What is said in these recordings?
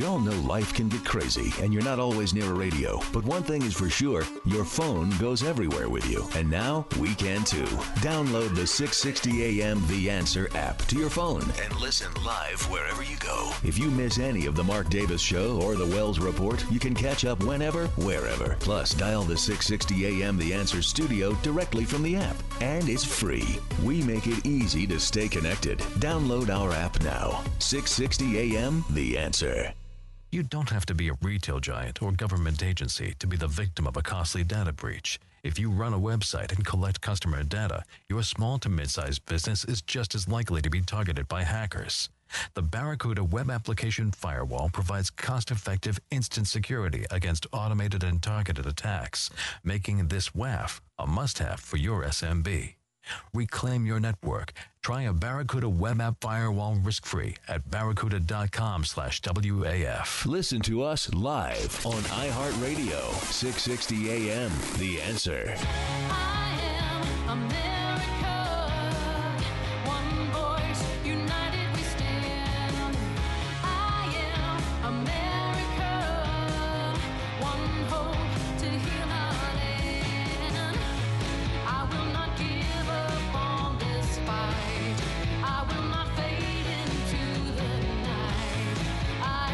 We all know life can get crazy and you're not always near a radio. But one thing is for sure, your phone goes everywhere with you. And now we can too. Download the 660 AM The Answer app to your phone and listen live wherever you go. If you miss any of the Mark Davis Show or the Wells Report, you can catch up whenever, wherever. Plus, dial the 660 AM The Answer studio directly from the app. And it's free. We make it easy to stay connected. Download our app now. 660 AM The Answer. You don't have to be a retail giant or government agency to be the victim of a costly data breach. If you run a website and collect customer data, your small to mid-sized business is just as likely to be targeted by hackers. The Barracuda Web Application Firewall provides cost-effective instant security against automated and targeted attacks, making this WAF a must-have for your SMB. Reclaim your network. Try a Barracuda Web App Firewall risk-free at barracuda.com/WAF. Listen to us live on iHeartRadio, 660 AM The Answer. I am America. One voice, united we stand. I am America. One hope to heal our land. I will not give up on this fight. I will not fade into the night. I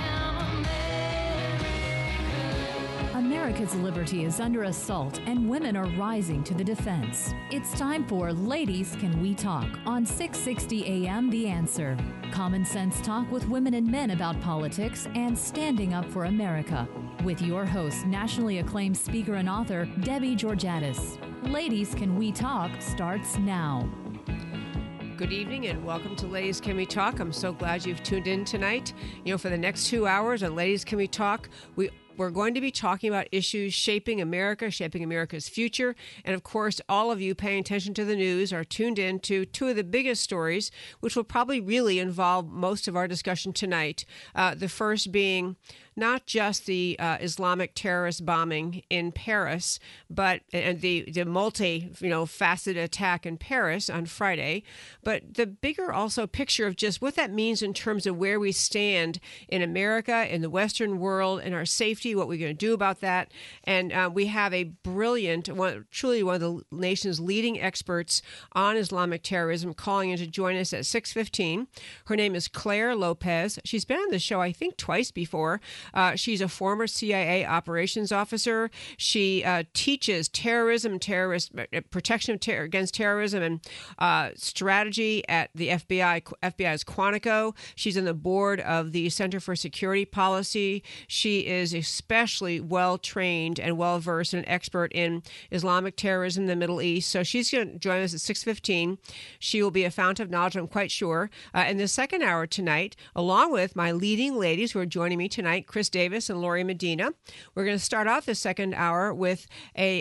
am America. America's liberty is under assault, and women are rising to the defense. It's time for Ladies Can We Talk on 660 AM The Answer. Common sense talk with women and men about politics and standing up for America. With your host, nationally acclaimed speaker and author, Debbie Georgatos. Ladies Can We Talk starts now. Good evening and welcome to Ladies Can We Talk. I'm so glad you've tuned in tonight. You know, for the next 2 hours on Ladies Can We Talk, we're going to be talking about issues shaping America, shaping America's future. And of course, all of you paying attention to the news are tuned in to two of the biggest stories, which will probably really involve most of our discussion tonight. The first being not just the Islamic terrorist bombing in Paris, but and the multi-faceted attack in Paris on Friday, but the bigger also picture of just what that means in terms of where we stand in America, in the Western world, in our safety, what we're going to do about that. And we have a brilliant, truly one of the nation's leading experts on Islamic terrorism calling in to join us at 6:15. Her name is Claire Lopez. She's been on the show, I think, twice before. She's a former CIA operations officer. She teaches terrorism, protection against terrorism, and strategy at the FBI's Quantico. She's on the board of the Center for Security Policy. She is especially well-trained and well-versed and an expert in Islamic terrorism in the Middle East. So she's going to join us at 6:15. She will be a fount of knowledge, I'm quite sure. In the second hour tonight, along with my leading ladies who are joining me tonight, Chris Davis and Lori Medina. We're going to start off the second hour with I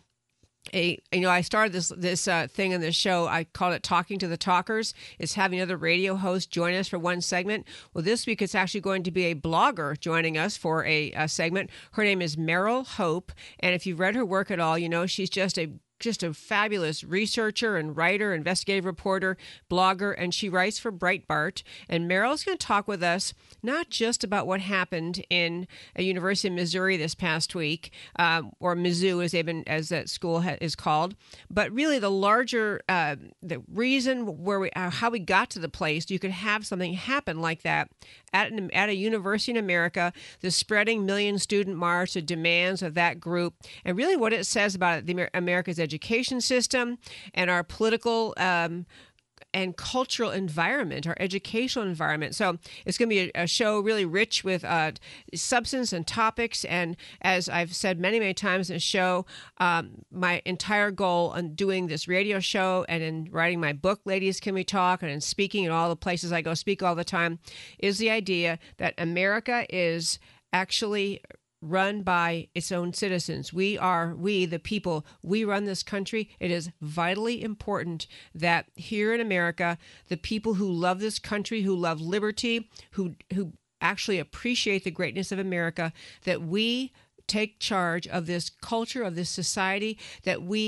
started this thing in this show. I called it Talking to the Talkers. It's having other radio hosts join us for one segment. Well, this week it's actually going to be a blogger joining us for a segment. Her name is Meryl Hope, and if you've read her work at all, you know she's just a fabulous researcher and writer, investigative reporter, blogger, and she writes for Breitbart. And Meryl's going to talk with us not just about what happened in a university in Missouri this past week, or Mizzou as that school is called, but really the larger the reason how we got to the place you could have something happen like that at a university in America, the spreading million-student march, the demands of that group, and really what it says about America's education system and our political and cultural environment, our educational environment. So it's going to be a show really rich with substance and topics. And as I've said many, many times in the show, my entire goal in doing this radio show and in writing my book, Ladies Can We Talk, and in speaking in all the places I go speak all the time, is the idea that America is actually run by its own citizens. We, the people, we run this country. It is vitally important that here in America, the people who love this country, who love liberty, who actually appreciate the greatness of America, that we take charge of this culture, of this society, that we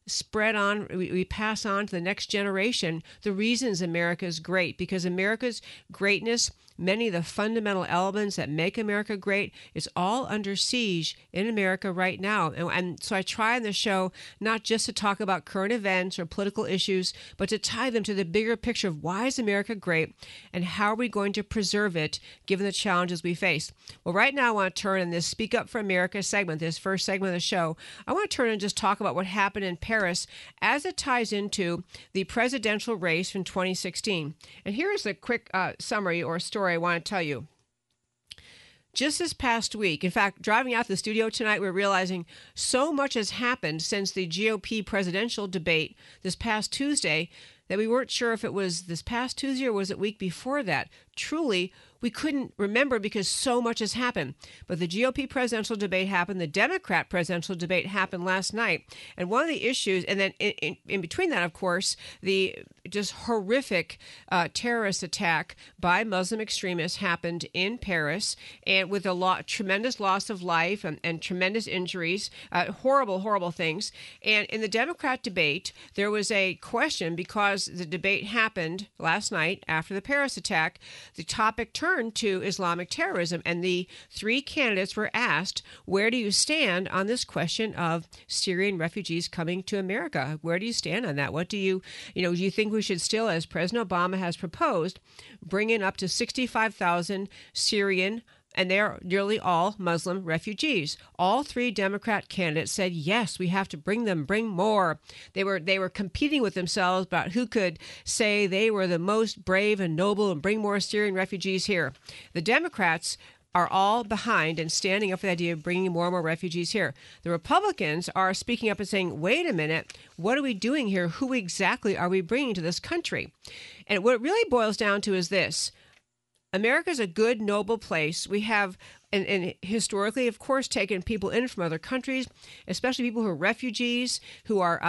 spread on, we pass on to the next generation the reasons America is great, because America's greatness, many of the fundamental elements that make America great, is all under siege in America right now. And so I try on the show not just to talk about current events or political issues, but to tie them to the bigger picture of why is America great and how are we going to preserve it given the challenges we face. Well, right now I want to turn in this Speak Up for America segment, this first segment of the show, I want to turn and just talk about what happened in Paris as it ties into the presidential race from 2016. And here's a quick summary or story I want to tell you. Just this past week, in fact, driving out to the studio tonight, we're realizing so much has happened since the GOP presidential debate this past Tuesday that we weren't sure if it was this past Tuesday or was it week before that. Truly, we couldn't remember because so much has happened. But the GOP presidential debate happened. The Democrat presidential debate happened last night. And one of the issues, and then in between that, of course, the just horrific terrorist attack by Muslim extremists happened in Paris, and with a tremendous loss of life and tremendous injuries, horrible, horrible things. And in the Democrat debate, there was a question because the debate happened last night after the Paris attack. The topic turned to Islamic terrorism, and the three candidates were asked, where do you stand on this question of Syrian refugees coming to America? Where do you stand on that? What do you think we should still, as President Obama has proposed, bring in up to 65,000 Syrian, and they're nearly all Muslim refugees? All three Democrat candidates said, yes, we have to bring them, bring more. They were competing with themselves about who could say they were the most brave and noble and bring more Syrian refugees here. The Democrats are all behind and standing up for the idea of bringing more and more refugees here. The Republicans are speaking up and saying, wait a minute, what are we doing here? Who exactly are we bringing to this country? And what it really boils down to is this. America's a good, noble place. We have, and historically, of course, taken people in from other countries, especially people who are refugees, who are,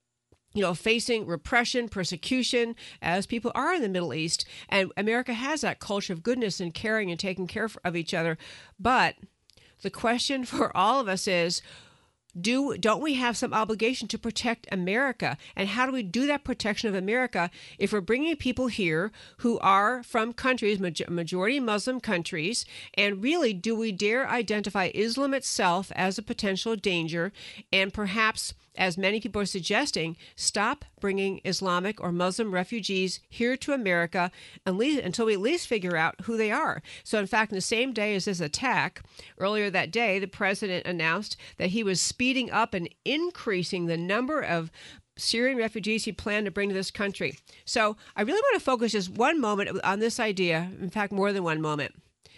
facing repression, persecution, as people are in the Middle East. And America has that culture of goodness and caring and taking care of each other. But the question for all of us is, don't we have some obligation to protect America? And how do we do that protection of America if we're bringing people here who are from countries, majority Muslim countries, and really do we dare identify Islam itself as a potential danger and perhaps, as many people are suggesting, stop bringing Islamic or Muslim refugees here to America until we at least figure out who they are. So in fact, in the same day as this attack, earlier that day, the president announced that he was speeding up and increasing the number of Syrian refugees he planned to bring to this country. So I really want to focus just one moment on this idea, in fact, more than one moment.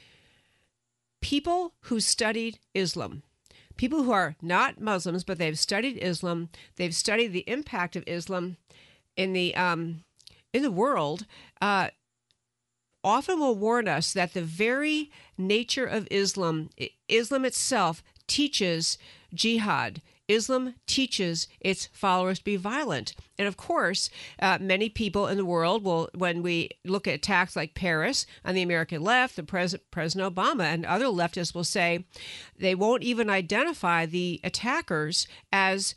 People who studied Islam, people who are not Muslims, but they've studied Islam, they've studied the impact of Islam in the world, often will warn us that the very nature of Islam itself teaches jihad. Islam teaches its followers to be violent. And of course, many people in the world will, when we look at attacks like Paris on the American left, the President Obama and other leftists will say they won't even identify the attackers as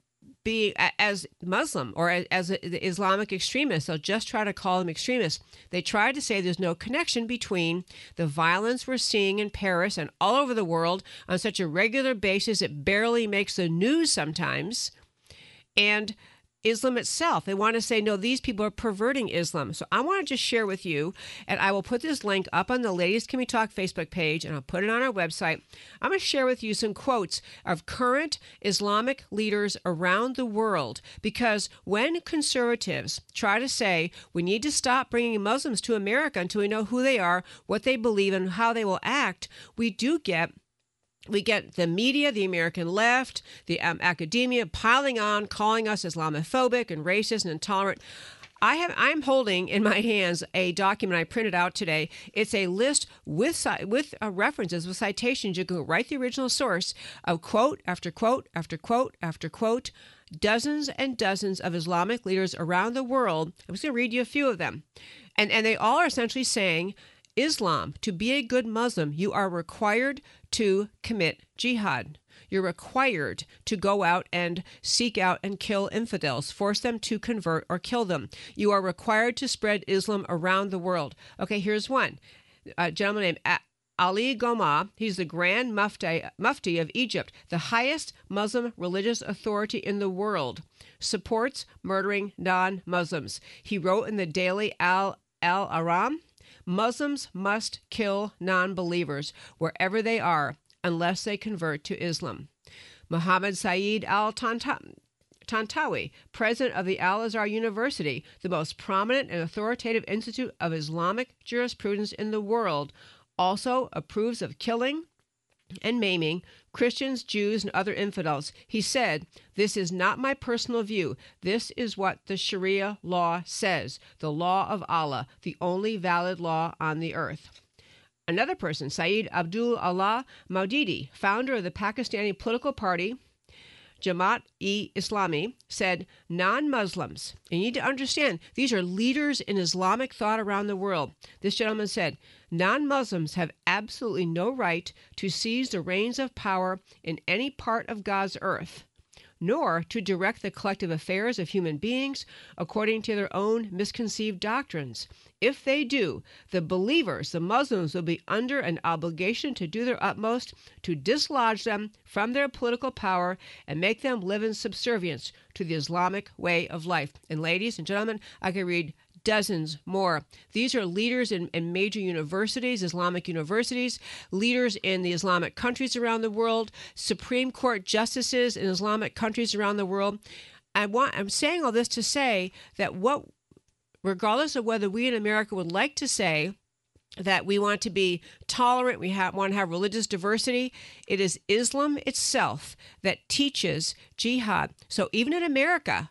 Muslim or as Islamic extremists. They'll just try to call them extremists. They try to say there's no connection between the violence we're seeing in Paris and all over the world on such a regular basis it barely makes the news sometimes, and Islam itself. They want to say, no, these people are perverting Islam. So I want to just share with you, and I will put this link up on the Ladies Can We Talk Facebook page, and I'll put it on our website. I'm going to share with you some quotes of current Islamic leaders around the world, because when conservatives try to say we need to stop bringing Muslims to America until we know who they are, what they believe, and how they will act, we get the media, the American left, the academia piling on, calling us Islamophobic and racist and intolerant. I'm holding in my hands a document I printed out today. It's a list with references, with citations. You can go right to the original source of quote after quote after quote after quote, dozens and dozens of Islamic leaders around the world. I'm just going to read you a few of them. And they all are essentially saying Islam, to be a good Muslim, you are required to commit jihad. You're required to go out and seek out and kill infidels, force them to convert or kill them. You are required to spread Islam around the world. Okay, here's one. A gentleman named Ali Goma. He's the Grand Mufti of Egypt, the highest Muslim religious authority in the world, supports murdering non-Muslims. He wrote in the Daily Al-Aram, Muslims must kill non-believers wherever they are, unless they convert to Islam. Muhammad Saeed Al-Tantawi, president of the Al-Azhar University, the most prominent and authoritative institute of Islamic jurisprudence in the world, also approves of killing and maiming Christians, Jews, and other infidels. He said, "This is not my personal view. This is what the Sharia law says, the law of Allah, the only valid law on the earth." Another person, Saeed Abdul Allah Maudidi, founder of the Pakistani political party Jamaat-e-Islami, said, non-Muslims, and you need to understand, these are leaders in Islamic thought around the world. This gentleman said, non-Muslims have absolutely no right to seize the reins of power in any part of God's earth, nor to direct the collective affairs of human beings according to their own misconceived doctrines. If they do, the believers, the Muslims, will be under an obligation to do their utmost to dislodge them from their political power and make them live in subservience to the Islamic way of life. And ladies and gentlemen, I could read dozens more. These are leaders in major universities, Islamic universities, leaders in the Islamic countries around the world, Supreme Court justices in Islamic countries around the world. I'm saying all this to say that regardless of whether we in America would like to say that we want to be tolerant, want to have religious diversity, it is Islam itself that teaches jihad. So even in America,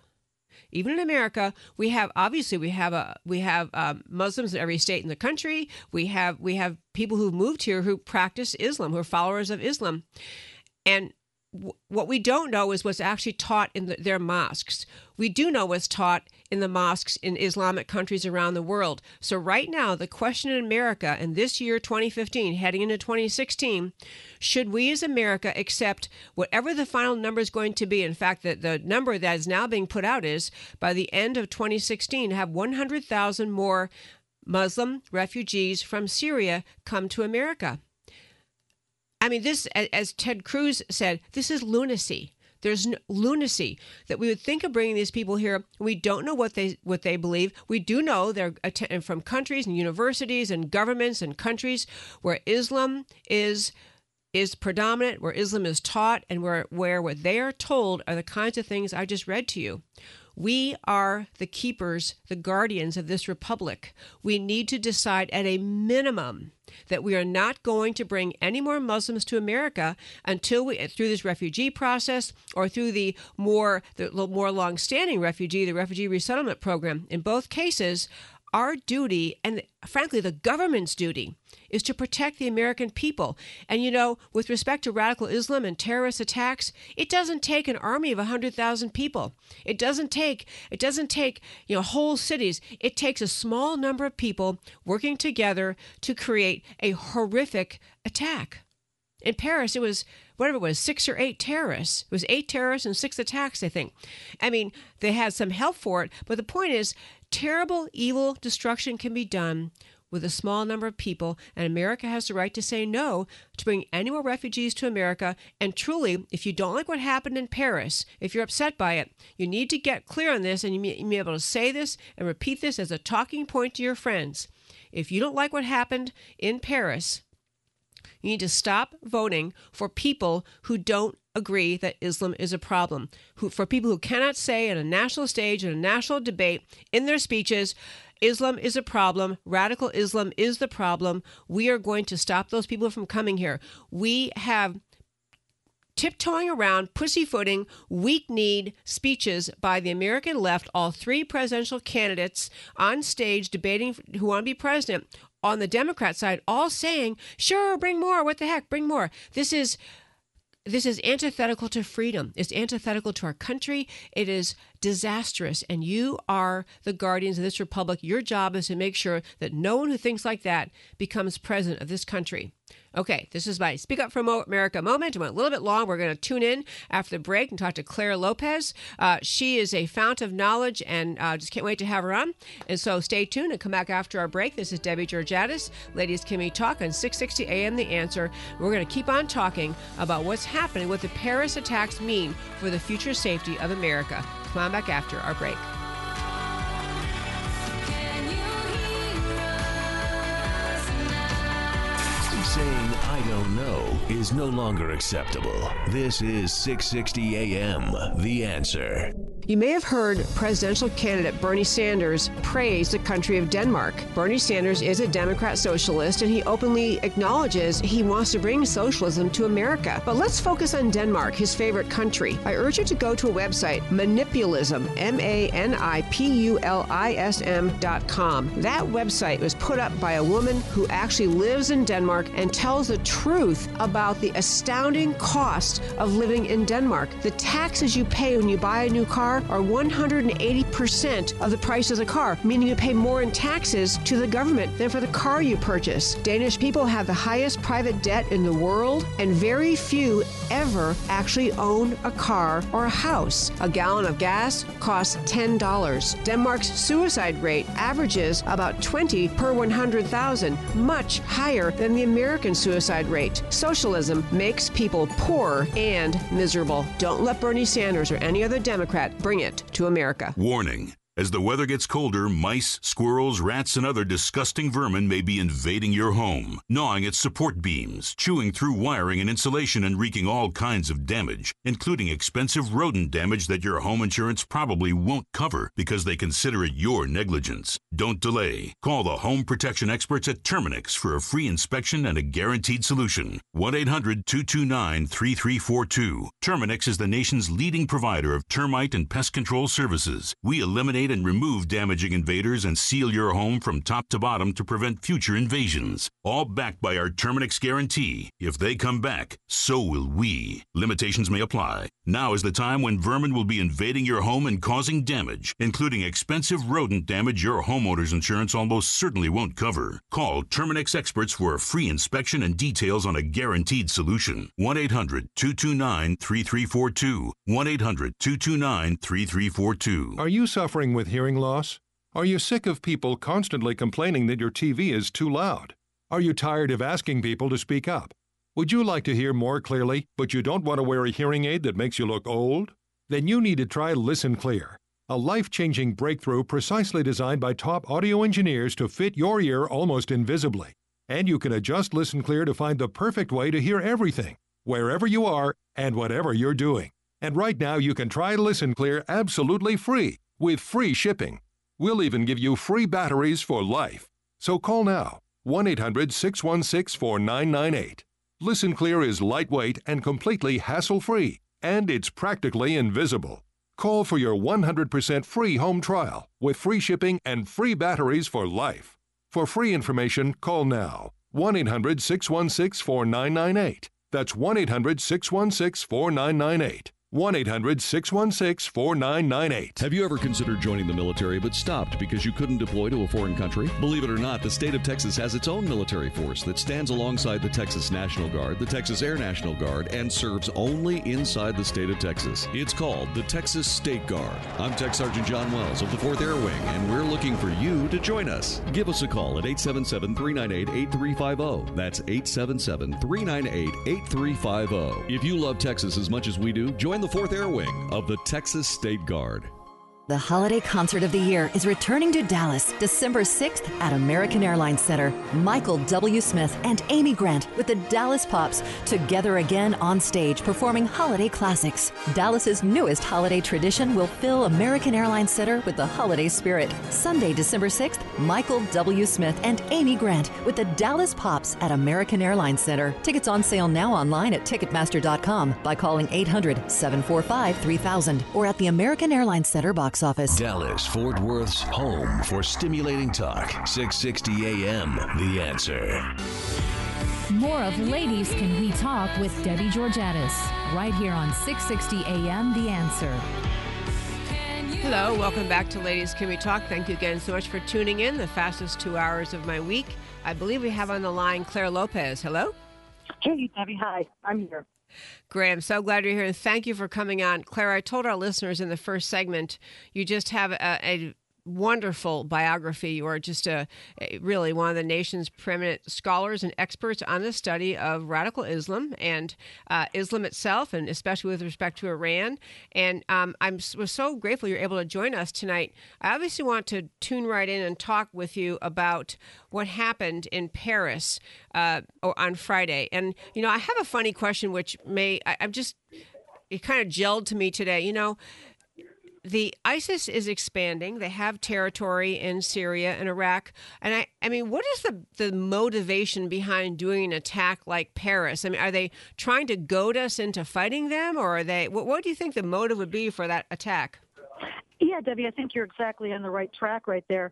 we have Muslims in every state in the country. We have people who've moved here who practice Islam, who are followers of Islam, and what we don't know is what's actually taught in their mosques. We do know what's taught in the mosques in Islamic countries around the world. So right now, the question in America, in this year, 2015, heading into 2016, should we as America accept whatever the final number is going to be? In fact, the number that is now being put out is, by the end of 2016, have 100,000 more Muslim refugees from Syria come to America. I mean, this, as Ted Cruz said, this is lunacy. There's lunacy that we would think of bringing these people here. We don't know what they believe. We do know they're from countries and universities and governments and countries where Islam is predominant, where Islam is taught, and where what they are told are the kinds of things I just read to you. We are the keepers, the guardians of this republic. We need to decide at a minimum that we are not going to bring any more Muslims to America until through this refugee process or through the more long-standing the refugee resettlement program. In both cases, our duty, and frankly, the government's duty, is to protect the American people. And, with respect to radical Islam and terrorist attacks, it doesn't take an army of 100,000 people. It doesn't take, whole cities. It takes a small number of people working together to create a horrific attack. In Paris, it was, 6 or 8 terrorists. It was 8 terrorists and 6 attacks, I think. I mean, they had some help for it, but the point is, terrible, evil destruction can be done with a small number of people, and America has the right to say no to bring any more refugees to America. And truly, if you don't like what happened in Paris, if you're upset by it, you need to get clear on this, and you may be able to say this and repeat this as a talking point to your friends. If you don't like what happened in Paris, you need to stop voting for people who don't agree that Islam is a problem, for people who cannot say in a national stage, in a national debate, in their speeches, Islam is a problem, radical Islam is the problem. We are going to stop those people from coming here. We have tiptoeing around, pussyfooting, weak-kneed speeches by the American left, all 3 presidential candidates on stage debating who want to be president, on the Democrat side, all saying, sure, bring more, what the heck, bring more. This is antithetical to freedom. It's antithetical to our country. It is disastrous, and you are the guardians of this republic. Your job is to make sure that no one who thinks like that becomes president of this country. Okay, this is my Speak Up for America moment. It went a little bit long. We're going to tune in after the break and talk to Claire Lopez. She is a fount of knowledge, and just can't wait to have her on. And so stay tuned and come back after our break. This is Debbie Georgatos. Ladies, Can We Talk on 660 AM The Answer. We're going to keep on talking about what's happening, what the Paris attacks mean for the future safety of America. Come on back after our break. Saying I don't know is no longer acceptable. This is 660 AM, The Answer. You may have heard presidential candidate Bernie Sanders praise the country of Denmark. Bernie Sanders is a Democrat socialist, and he openly acknowledges he wants to bring socialism to America. But let's focus on Denmark, his favorite country. I urge you to go to a website, Manipulism, Manipulism.com. That website was put up by a woman who actually lives in Denmark and tells the truth about the astounding cost of living in Denmark. The taxes you pay when you buy a new car are 180% of the price of the car, meaning you pay more in taxes to the government than for the car you purchase. Danish people have the highest private debt in the world, and very few ever actually own a car or a house. A gallon of gas costs $10. Denmark's suicide rate averages about 20 per 100,000, much higher than the American suicide rate. Socialism makes people poor and miserable. Don't let Bernie Sanders or any other Democrat bring it to America. Warning. As the weather gets colder, mice, squirrels, rats, and other disgusting vermin may be invading your home, gnawing at support beams, chewing through wiring and insulation, and wreaking all kinds of damage, including expensive rodent damage that your home insurance probably won't cover because they consider it your negligence. Don't delay. Call the home protection experts at Terminix for a free inspection and a guaranteed solution. 1-800-229-3342. Terminix is the nation's leading provider of termite and pest control services. We eliminate and remove damaging invaders and seal your home from top to bottom to prevent future invasions. All backed by our Terminix guarantee. If they come back, so will we. Limitations may apply. Now is the time when vermin will be invading your home and causing damage, including expensive rodent damage your homeowner's insurance almost certainly won't cover. Call Terminix experts for a free inspection and details on a guaranteed solution. 1-800-229-3342. 1-800-229-3342. Are you suffering with hearing loss? Are you sick of people constantly complaining that your TV is too loud? Are you tired of asking people to speak up? Would you like to hear more clearly, but you don't want to wear a hearing aid that makes you look old? Then you need to try Listen Clear, a life-changing breakthrough precisely designed by top audio engineers to fit your ear almost invisibly. And you can adjust Listen Clear to find the perfect way to hear everything, wherever you are and whatever you're doing. And right now you can try Listen Clear absolutely free, with free shipping. We'll even give you free batteries for life. So call now, 1-800-616-4998. Listen Clear is lightweight and completely hassle-free, and it's practically invisible. Call for your 100% free home trial with free shipping and free batteries for life. For free information, call now, 1-800-616-4998. That's 1-800-616-4998. 1-800-616-4998. Have you ever considered joining the military but stopped because you couldn't deploy to a foreign country? Believe it or not, the state of Texas has its own military force that stands alongside the Texas National Guard, the Texas Air National Guard, and serves only inside the state of Texas. It's called the Texas State Guard. I'm Tech Sergeant John Wells of the 4th Air Wing, and we're looking for you to join us. Give us a call at 877-398-8350. That's 877-398-8350. If you love Texas as much as we do, join the 4th Air Wing of the Texas State Guard. The holiday concert of the year is returning to Dallas December 6th at American Airlines Center. Michael W. Smith and Amy Grant with the Dallas Pops together again on stage performing holiday classics. Dallas's newest holiday tradition will fill American Airlines Center with the holiday spirit. Sunday, December 6th, Michael W. Smith and Amy Grant with the Dallas Pops at American Airlines Center. Tickets on sale now online at Ticketmaster.com by calling 800-745-3000 or at the American Airlines Center box office. Dallas, Fort Worth's home for stimulating talk. 660 AM, The Answer. More of Ladies Can We Talk with Debbie Georgatos, right here on 660 AM The Answer. Can you Hello, welcome back to Ladies Can We Talk. Thank you again so much for tuning in, the fastest 2 hours of my week. I believe we have on the line Claire Lopez. Hello? Hey, Debbie. Hi. I'm here. Great. I'm so glad you're here, and thank you for coming on. Claire, I told our listeners in the first segment, you just have a wonderful biography. You are just really one of the nation's preeminent scholars and experts on the study of radical Islam and Islam itself, and especially with respect to Iran. And was so grateful you're able to join us tonight. I obviously want to tune right in and talk with you about what happened in Paris on Friday. And, you know, I have a funny question, which it kind of gelled to me today. You know, the ISIS is expanding. They have territory in Syria and Iraq. And I mean, what is the motivation behind doing an attack like Paris? I mean, are they trying to goad us into fighting them, or are they? What do you think the motive would be for that attack? Yeah, Debbie, I think you're exactly on the right track right there.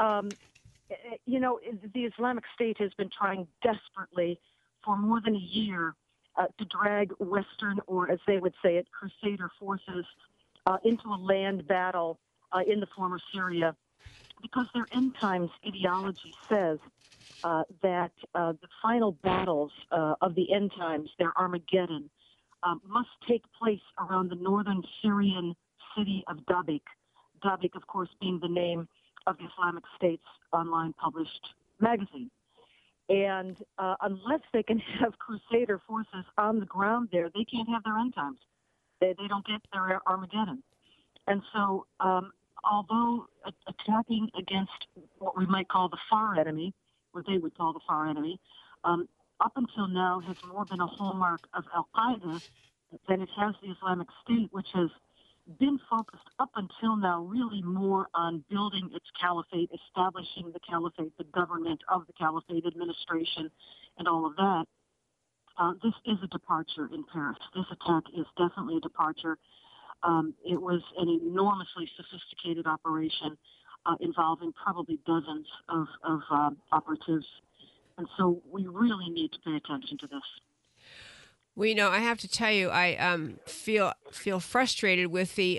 You know, the Islamic State has been trying desperately for more than a year to drag Western, or as they would say it, Crusader forces into a land battle in the former Syria, because their end times ideology says that the final battles of the end times, their Armageddon, must take place around the northern Syrian city of Dabiq. Dabiq, of course, being the name of the Islamic State's online published magazine. And unless they can have Crusader forces on the ground there, they can't have their end times. They don't get their Armageddon. And so although attacking against what we might call the far enemy, what they would call the far enemy, up until now has more been a hallmark of Al-Qaeda than it has the Islamic State, which has been focused up until now really more on building its caliphate, establishing the caliphate, the government of the caliphate, administration, and all of that. This is a departure in Paris. This attack is definitely a departure. It was an enormously sophisticated operation involving probably dozens of operatives. And so we really need to pay attention to this. Well, you know, I have to tell you, I feel frustrated with the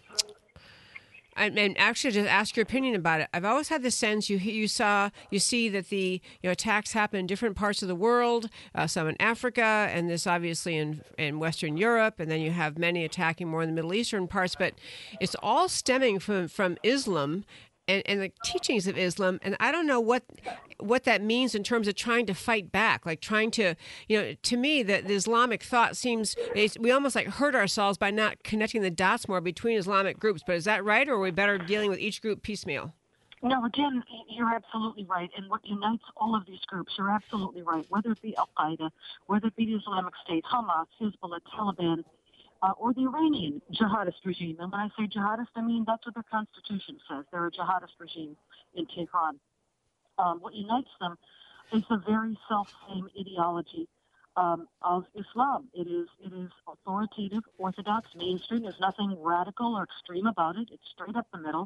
and actually just ask your opinion about it. I've always had the sense you see that the attacks happen in different parts of the world, some in Africa, and this obviously in Western Europe, and then you have many attacking more in the Middle Eastern parts. But it's all stemming from Islam and the teachings of Islam, and I don't know what that means in terms of trying to fight back, like trying to, to me, the Islamic thought seems, we almost like hurt ourselves by not connecting the dots more between Islamic groups. But is that right, or are we better dealing with each group piecemeal? No, again, you're absolutely right. And what unites all of these groups, you're absolutely right, whether it be Al-Qaeda, whether it be the Islamic State, Hamas, Hezbollah, Taliban, or the Iranian jihadist regime. And when I say jihadist, I mean that's what their constitution says. They're a jihadist regime in Tehran. What unites them is the very self-same ideology of Islam. It is authoritative, orthodox, mainstream. There's nothing radical or extreme about it. It's straight up the middle.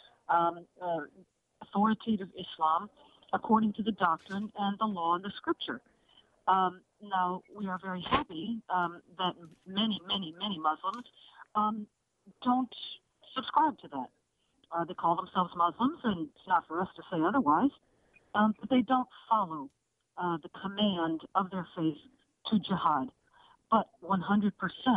Authoritative Islam, according to the doctrine and the law and the scripture. Now, we are very happy that many Muslims don't subscribe to that. They call themselves Muslims, and it's not for us to say otherwise, but they don't follow the command of their faith to jihad. But 100%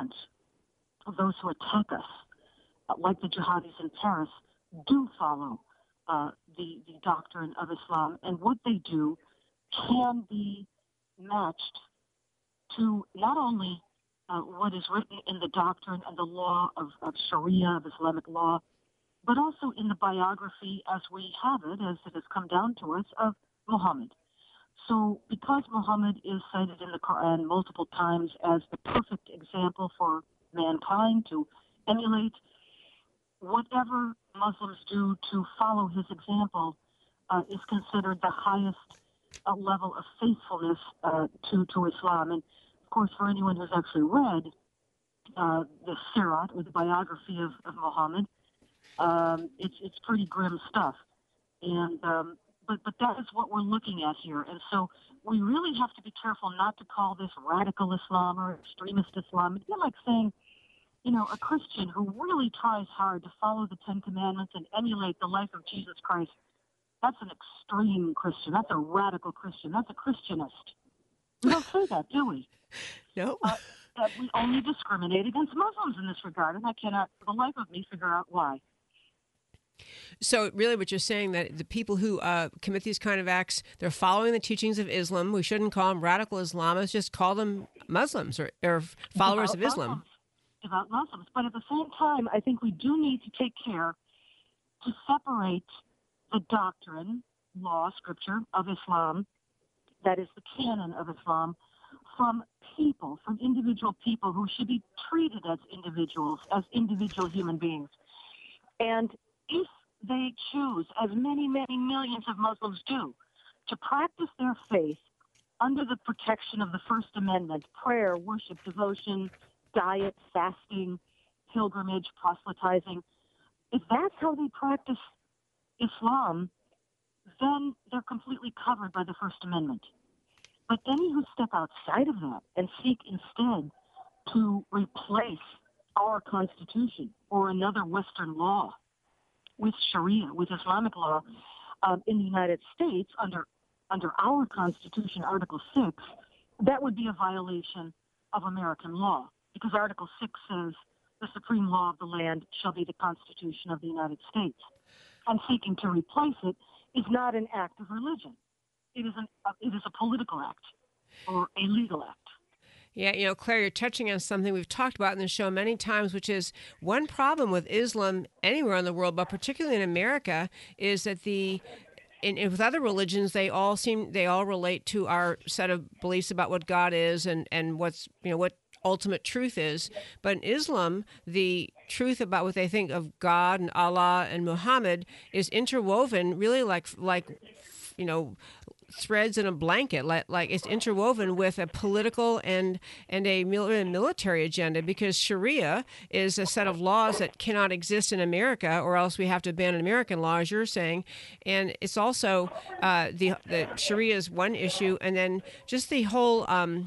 of those who attack us, like the jihadis in Paris, do follow the doctrine of Islam, and what they do can be matched to not only what is written in the doctrine and the law of Sharia, of Islamic law, but also in the biography as we have it, as it has come down to us, of Muhammad. So because Muhammad is cited in the Quran multiple times as the perfect example for mankind to emulate, whatever Muslims do to follow his example is considered the highest level of faithfulness to Islam. And of course, for anyone who's actually read the Sirat, or the biography of Muhammad, it's pretty grim stuff. And but that is what we're looking at here. And so we really have to be careful not to call this radical Islam or extremist Islam. It'd be like saying, a Christian who really tries hard to follow the Ten Commandments and emulate the life of Jesus Christ, that's an extreme Christian. That's a radical Christian. That's a Christianist. We don't say that, do we? No. That we only discriminate against Muslims in this regard, and I cannot, for the life of me, figure out why. So really what you're saying, that the people who commit these kind of acts, they're following the teachings of Islam. We shouldn't call them radical Islamists, just call them Muslims or followers of Islam. Devout Muslims. But at the same time, I think we do need to take care to separate the doctrine, law, scripture of Islam, that is the canon of Islam, from people, from individual people who should be treated as individuals, as individual human beings. And if they choose, as many, many millions of Muslims do, to practice their faith under the protection of the First Amendment, prayer, worship, devotion, diet, fasting, pilgrimage, proselytizing, if that's how they practice Islam, then they're completely covered by the First Amendment. But any who step outside of that and seek instead to replace our Constitution or another Western law with Sharia, with Islamic law in the United States under our Constitution, Article 6, that would be a violation of American law, because Article 6 says the supreme law of the land shall be the Constitution of the United States. And seeking to replace it is not an act of religion. It is a political act or a legal act. Yeah, Claire, you're touching on something we've talked about in the show many times, which is one problem with Islam anywhere in the world, but particularly in America, is that with other religions, they all relate to our set of beliefs about what God is and what's, what ultimate truth is. But in Islam, the truth about what they think of God and Allah and Muhammad is interwoven really like threads in a blanket, like it's interwoven with a political and a military agenda, because Sharia is a set of laws that cannot exist in America, or else we have to abandon American law, as you're saying. And it's also the Sharia is one issue, and then just the whole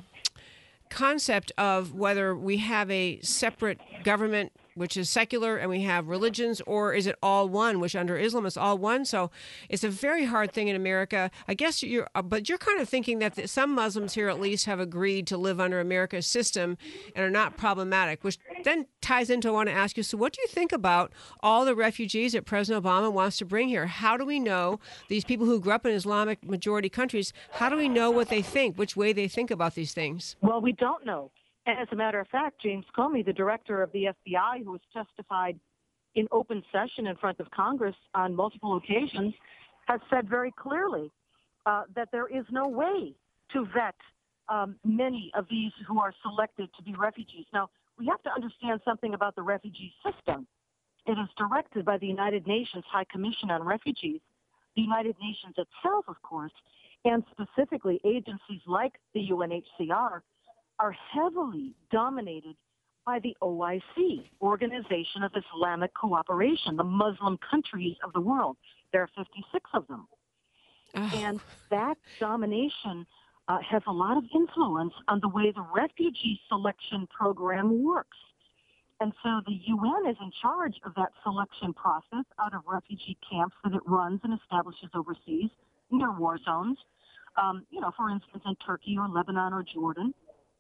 concept of whether we have a separate government which is secular and we have religions, or is it all one, which under Islam is all one? So it's a very hard thing in America. I guess you're kind of thinking that some Muslims here at least have agreed to live under America's system and are not problematic, which then ties into, I want to ask you, so what do you think about all the refugees that President Obama wants to bring here? How do we know these people who grew up in Islamic majority countries, how do we know what they think, which way they think about these things? Well, we don't know. And as a matter of fact, James Comey, the director of the FBI, who has testified in open session in front of Congress on multiple occasions, has said very clearly that there is no way to vet many of these who are selected to be refugees. Now, we have to understand something about the refugee system. It is directed by the United Nations High Commission on Refugees, the United Nations itself, of course, and specifically agencies like the UNHCR, are heavily dominated by the OIC, Organization of Islamic Cooperation, the Muslim countries of the world. There are 56 of them. Oh. And that domination has a lot of influence on the way the refugee selection program works. And so the UN is in charge of that selection process out of refugee camps that it runs and establishes overseas near war zones, for instance, in Turkey or Lebanon or Jordan.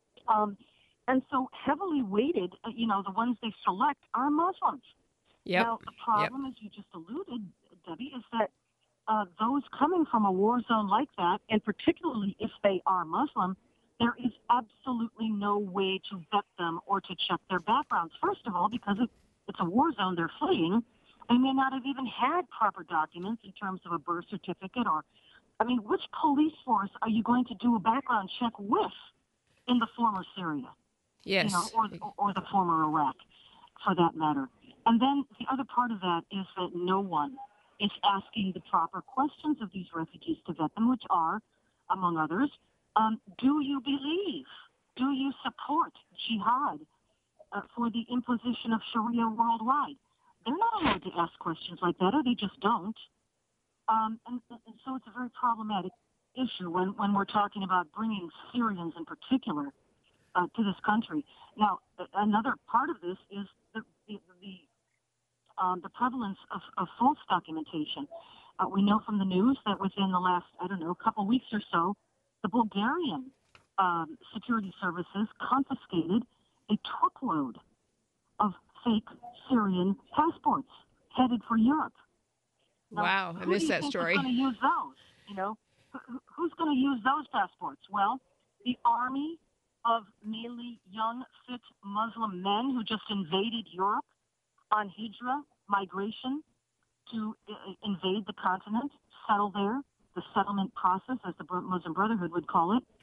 And so heavily weighted, the ones they select are Muslims. Yep. Now, the problem, as you just alluded, Debbie, is that those coming from a war zone like that, and particularly if they are Muslim, there is absolutely no way to vet them or to check their backgrounds. First of all, because it's a war zone they're fleeing, they may not have even had proper documents in terms of a birth certificate which police force are you going to do a background check with in the former Syria? Yes. Or the former Iraq, for that matter. And then the other part of that is that no one is asking the proper questions of these refugees to vet them, which are, among others, do you believe, do you support jihad for the imposition of Sharia worldwide? They're not allowed to ask questions like that, or they just don't. And so it's a very problematic issue when we're talking about bringing Syrians in particular to this country. Now, another part of this is the prevalence of false documentation. We know from the news that within the last, couple weeks or so, the Bulgarian security services confiscated a truckload of fake Syrian passports headed for Europe. Now, Wow, I missed that story. Who's going to use those? Who's going to use those passports? Well, the army of mainly young, fit Muslim men who just invaded Europe on hijra, migration, to invade the continent, settle there, the settlement process, as the Muslim Brotherhood would call it.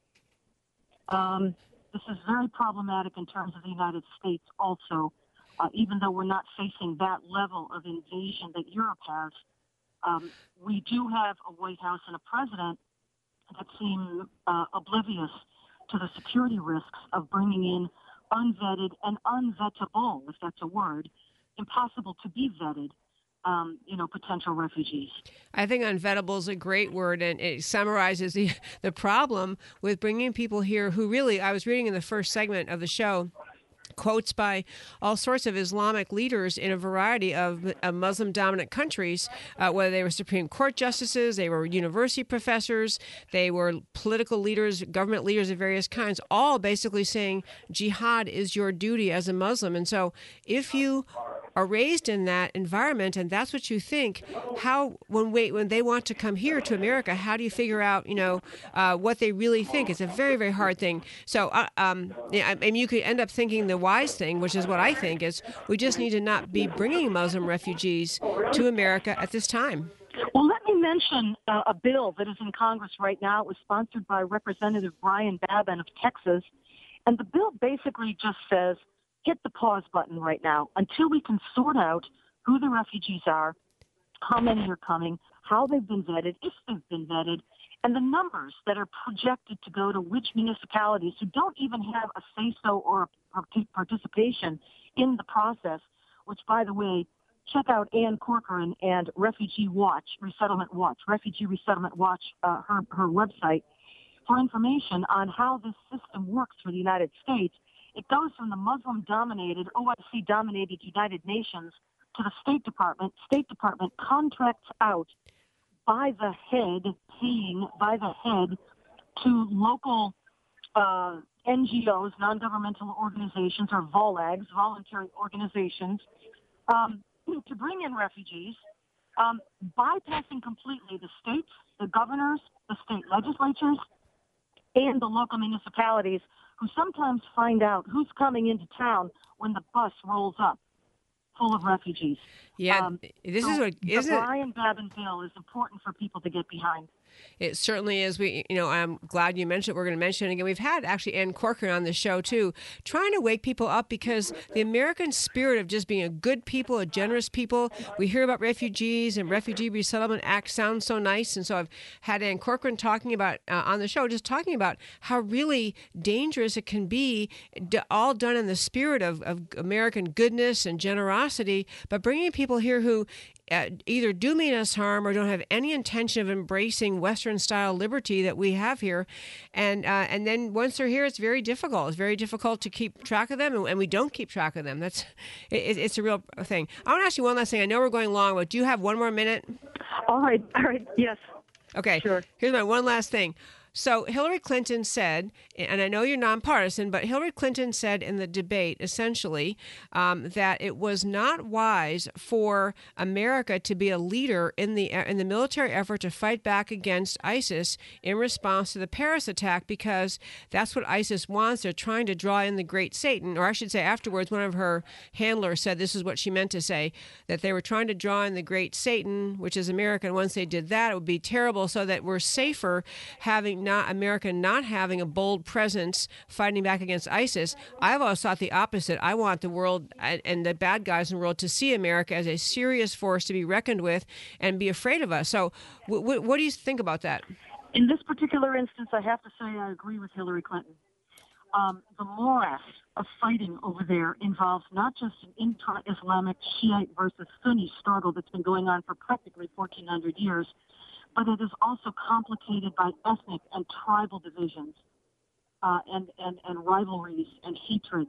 This is very problematic in terms of the United States also, even though we're not facing that level of invasion that Europe has. We do have a White House and a president that seem oblivious to the security risks of bringing in unvetted and unvettable, if that's a word, impossible to be vetted, potential refugees. I think unvettable is a great word, and it summarizes the problem with bringing people here who really, I was reading in the first segment of the show, quotes by all sorts of Islamic leaders in a variety of Muslim-dominant countries, whether they were Supreme Court justices, they were university professors, they were political leaders, government leaders of various kinds, all basically saying jihad is your duty as a Muslim. And so if you are raised in that environment and that's what you think, when they want to come here to America, how do you figure out, what they really think? It's a very, very hard thing. So, you could end up thinking the wise thing, which is what I think, is we just need to not be bringing Muslim refugees to America at this time. Well, let me mention a bill that is in Congress right now. It was sponsored by Representative Brian Babin of Texas. And the bill basically just says, hit the pause button right now until we can sort out who the refugees are, how many are coming, how they've been vetted, if they've been vetted, and the numbers that are projected to go to which municipalities who don't even have a say-so or a participation in the process, which, by the way, check out Ann Corcoran and Refugee Resettlement Watch, her website, for information on how this system works for the United States. It goes from the Muslim-dominated, OIC-dominated United Nations to the State Department. State Department contracts out by the head, paying by the head, to local NGOs, non-governmental organizations, or VOLAGs, voluntary organizations, to bring in refugees, bypassing completely the states, the governors, the state legislatures, and the local municipalities, who sometimes find out who's coming into town when the bus rolls up full of refugees. Yeah, this is what the Brian Babin bill is important for people to get behind. It certainly is. I'm glad you mentioned it. We're going to mention it again. We've had actually Ann Corcoran on the show too, trying to wake people up, because the American spirit of just being a good people, a generous people. We hear about refugees and Refugee Resettlement Act sounds so nice, and so I've had Ann Corcoran talking about on the show, just talking about how really dangerous it can be, all done in the spirit of American goodness and generosity, but bringing people here who either do mean us harm or don't have any intention of embracing Western-style liberty that we have here. And then once they're here, it's very difficult. It's very difficult to keep track of them, and we don't keep track of them. It's a real thing. I want to ask you one last thing. I know we're going long, but do you have one more minute? All right, yes. Okay, sure. Here's my one last thing. So Hillary Clinton said, and I know you're nonpartisan, but Hillary Clinton said in the debate essentially that it was not wise for America to be a leader in the military effort to fight back against ISIS in response to the Paris attack, because that's what ISIS wants. They're trying to draw in the great Satan, or I should say afterwards, one of her handlers said this is what she meant to say, that they were trying to draw in the great Satan, which is America. And once they did that, it would be terrible, so that we're safer having America not having a bold presence fighting back against ISIS. I've always thought the opposite. I want the world and the bad guys in the world to see America as a serious force to be reckoned with and be afraid of us. So what do you think about that? In this particular instance, I have to say I agree with Hillary Clinton. The morass of fighting over there involves not just an intra-Islamic Shiite versus Sunni struggle that's been going on for practically 1,400 years, but it is also complicated by ethnic and tribal divisions. and rivalries and hatreds.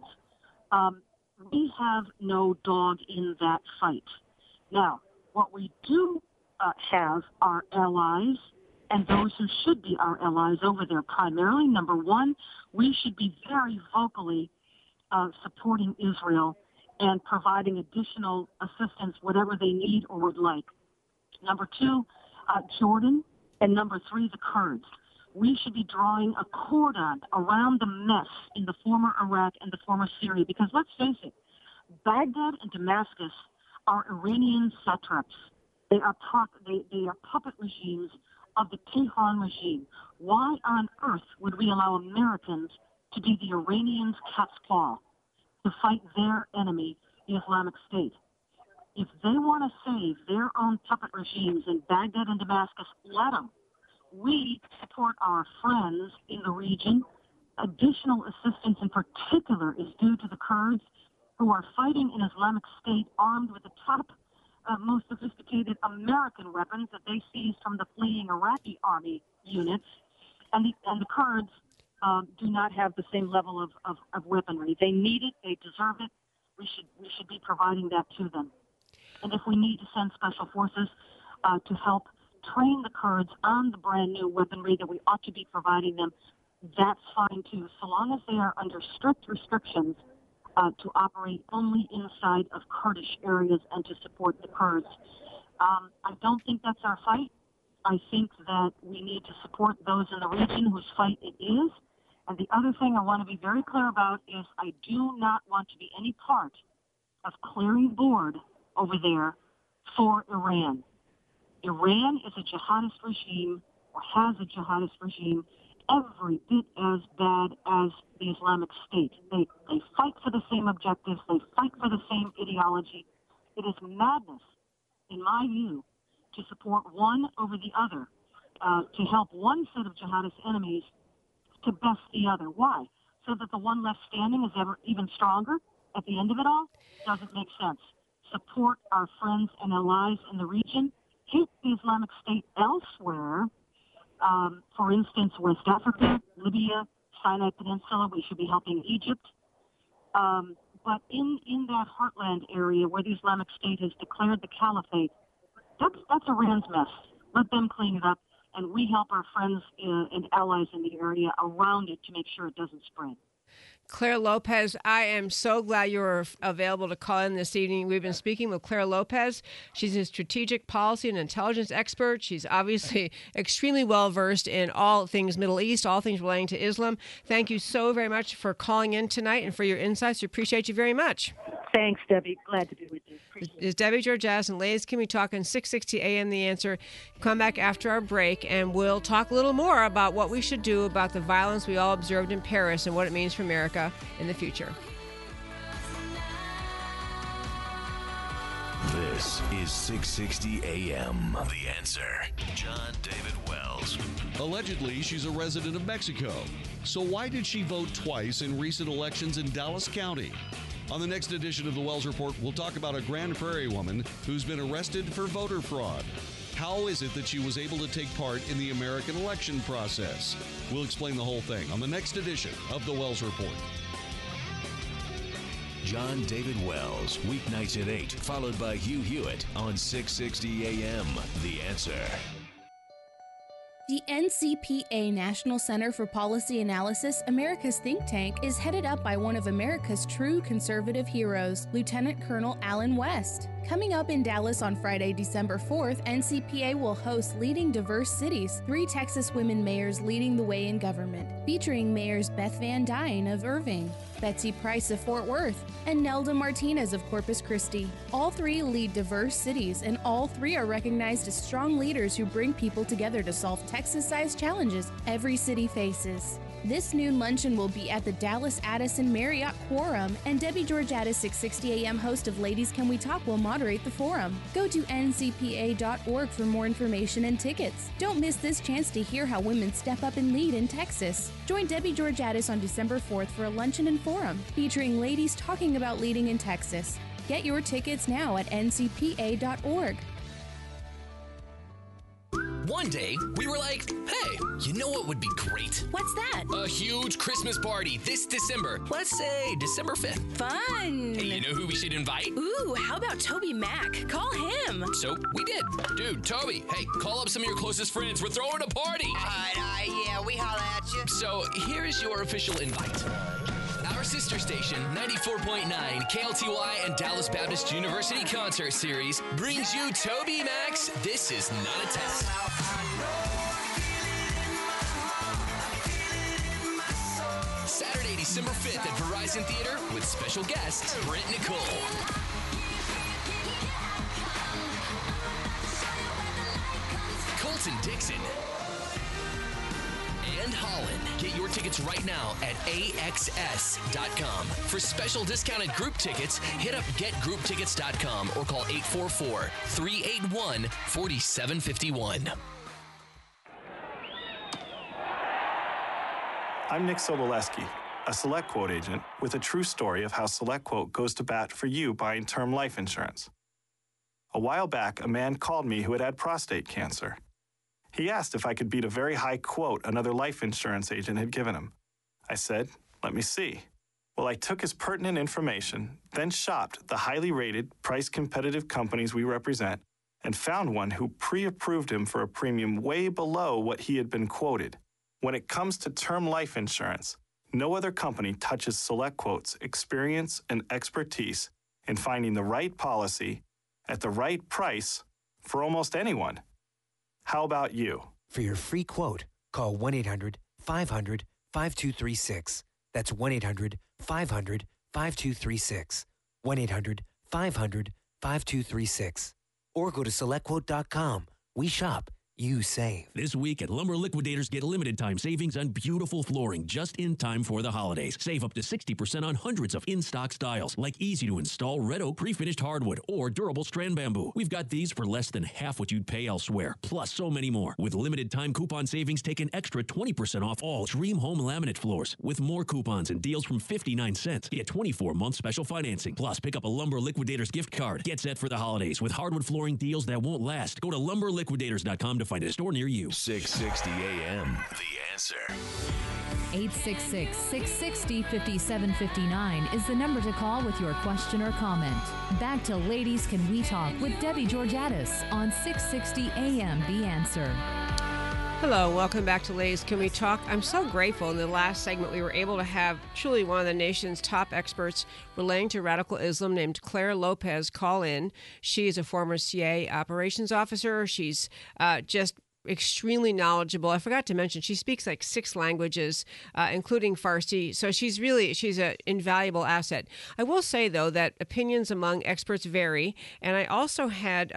We have no dog in that fight. Now, what we do have are allies, and those who should be our allies over there. Primarily, number one, we should be very vocally supporting Israel and providing additional assistance, whatever they need or would like. Number two, Jordan, and number three, the Kurds. We should be drawing a cordon around the mess in the former Iraq and the former Syria, because let's face it, Baghdad and Damascus are Iranian satraps. They are puppet regimes of the Tehran regime. Why on earth would we allow Americans to be the Iranians' cat's paw to fight their enemy, the Islamic State? If they want to save their own puppet regimes in Baghdad and Damascus, let them. We support our friends in the region. Additional assistance in particular is due to the Kurds, who are fighting an Islamic State armed with the top, most sophisticated American weapons that they seized from the fleeing Iraqi army units. And the Kurds do not have the same level of weaponry. They need it. They deserve it. We should be providing that to them. And if we need to send special forces to help train the Kurds on the brand new weaponry that we ought to be providing them, that's fine too, so long as they are under strict restrictions to operate only inside of Kurdish areas and to support the Kurds. I don't think that's our fight. I think that we need to support those in the region whose fight it is. And the other thing I want to be very clear about is I do not want to be any part of clearing board over there for Iran. Iran is a jihadist regime, or has a jihadist regime, every bit as bad as the Islamic State. They fight for the same objectives. They fight for the same ideology. It is madness, in my view, to support one over the other, to help one set of jihadist enemies to best the other. Why? So that the one left standing is even stronger at the end of it all? Doesn't make sense. Support our friends and allies in the region. Hate the Islamic State elsewhere. For instance, West Africa, Libya, Sinai Peninsula, we should be helping Egypt. But in that heartland area where the Islamic State has declared the caliphate, that's Iran's mess. Let them clean it up, and we help our friends and allies in the area around it to make sure it doesn't spread. Claire Lopez, I am so glad you're available to call in this evening. We've been speaking with Claire Lopez. She's a strategic policy and intelligence expert. She's obviously extremely well-versed in all things Middle East, all things relating to Islam. Thank you so very much for calling in tonight and for your insights. We appreciate you very much. Thanks, Debbie. Glad to be with you. It's Debbie Georgatos and Ladies Can We Talk on 660 AM The Answer. Come back after our break and we'll talk a little more about what we should do about the violence we all observed in Paris and what it means for America in the future. This is 660 AM. The Answer. John David Wells. Allegedly, she's a resident of Mexico. So why did she vote twice in recent elections in Dallas County? On the next edition of the Wells Report, we'll talk about a Grand Prairie woman who's been arrested for voter fraud. How is it that she was able to take part in the American election process? We'll explain the whole thing on the next edition of the Wells Report. John David Wells, weeknights at 8, followed by Hugh Hewitt on 660 AM. The Answer. The NCPA National Center for Policy Analysis, America's think tank, is headed up by one of America's true conservative heroes, Lieutenant Colonel Allen West. Coming up in Dallas on Friday, December 4th, NCPA will host Leading Diverse Cities, 3 Texas women mayors leading the way in government, featuring Mayors Beth Van Dyne of Irving, Betsy Price of Fort Worth, and Nelda Martinez of Corpus Christi. All 3 lead diverse cities, and all 3 are recognized as strong leaders who bring people together to solve Texas-sized challenges every city faces. This noon luncheon will be at the Dallas Addison Marriott Quorum, and Debbie Georgatos, 660 AM host of Ladies Can We Talk, will moderate the forum. Go to ncpa.org for more information and tickets. Don't miss this chance to hear how women step up and lead in Texas. Join Debbie Georgatos on December 4th for a luncheon and forum featuring ladies talking about leading in Texas. Get your tickets now at ncpa.org. one day, we were like, hey, you know what would be great? What's that? A huge Christmas party this December. Let's say December 5th. Fun. Hey, you know who we should invite? Ooh, how about Toby Mac? Call him. So we did. Dude, Toby, hey, call up some of your closest friends. We're throwing a party. Yeah, we holla at you. So here's your official invite. Our sister station, 94.9 KLTY and Dallas Baptist University Concert Series brings you Toby Mac's This Is Not a Test. Saturday, December 5th at Verizon Theater with special guests Brent Nicole. Colton Dixon. And Holland. Get your tickets right now at AXS.com. For special discounted group tickets, hit up getgrouptickets.com or call 844-381-4751. I'm Nick Soboleski, a SelectQuote agent with a true story of how SelectQuote goes to bat for you buying term life insurance. A while back, a man called me who had prostate cancer. He asked if I could beat a very high quote another life insurance agent had given him. I said, let me see. Well, I took his pertinent information, then shopped the highly rated, price-competitive companies we represent, and found one who pre-approved him for a premium way below what he had been quoted. When it comes to term life insurance, no other company touches SelectQuote's experience and expertise in finding the right policy at the right price for almost anyone. How about you? For your free quote, call 1-800-500-5236. That's 1-800-500-5236. 1-800-500-5236. Or go to SelectQuote.com. We shop. You save. This week at Lumber Liquidators, get limited time savings on beautiful flooring just in time for the holidays. Save up to 60% on hundreds of in-stock styles, like easy-to-install red oak pre-finished hardwood or durable strand bamboo. We've got these for less than half what you'd pay elsewhere, plus so many more. With limited time coupon savings, take an extra 20% off all Dream Home laminate floors. With more coupons and deals from 59 cents. Get 24-month special financing. Plus, pick up a Lumber Liquidators gift card. Get set for the holidays with hardwood flooring deals that won't last. Go to lumberliquidators.com to find a store near you. 660 AM, The Answer. 866-660-5759 is the number to call with your question or comment. Back to Ladies Can We Talk with Debbie Georgatos on 660 AM, The Answer. Hello, welcome back to Ladies Can We Talk. I'm so grateful in the last segment we were able to have truly one of the nation's top experts relating to radical Islam named Claire Lopez call in. She is a former CIA operations officer. She's just extremely knowledgeable. I forgot to mention she speaks like 6 languages, including Farsi. So she's an invaluable asset. I will say, though, that opinions among experts vary. And I also had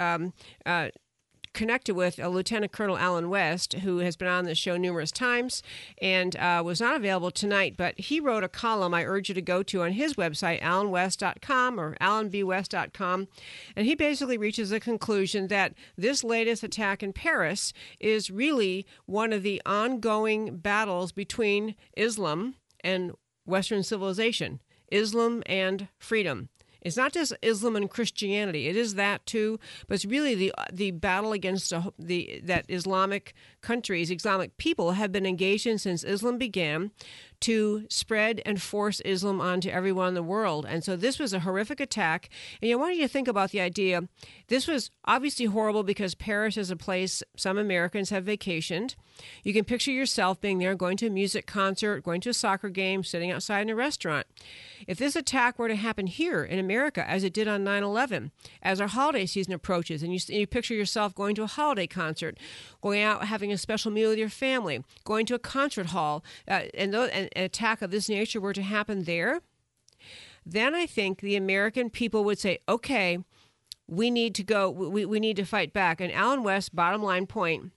connected with Lieutenant Colonel Alan West, who has been on the show numerous times and was not available tonight, but he wrote a column I urge you to go to on his website, alanwest.com or alanbwest.com, and he basically reaches a conclusion that this latest attack in Paris is really one of the ongoing battles between Islam and Western civilization, Islam and freedom. It's not just Islam and Christianity. It is that too, but it's really the battle against that Islamic countries, Islamic people have been engaged in since Islam began to spread and force Islam onto everyone in the world. And so this was a horrific attack. And I wanted you to think about the idea. This was obviously horrible because Paris is a place some Americans have vacationed. You can picture yourself being there, going to a music concert, going to a soccer game, sitting outside in a restaurant. If this attack were to happen here in America, as it did on 9/11, as our holiday season approaches, and you picture yourself going to a holiday concert, going out having a special meal with your family, going to a concert hall, and an attack of this nature were to happen there, then I think the American people would say, okay, we need to go, we need to fight back. And Alan West, bottom line point,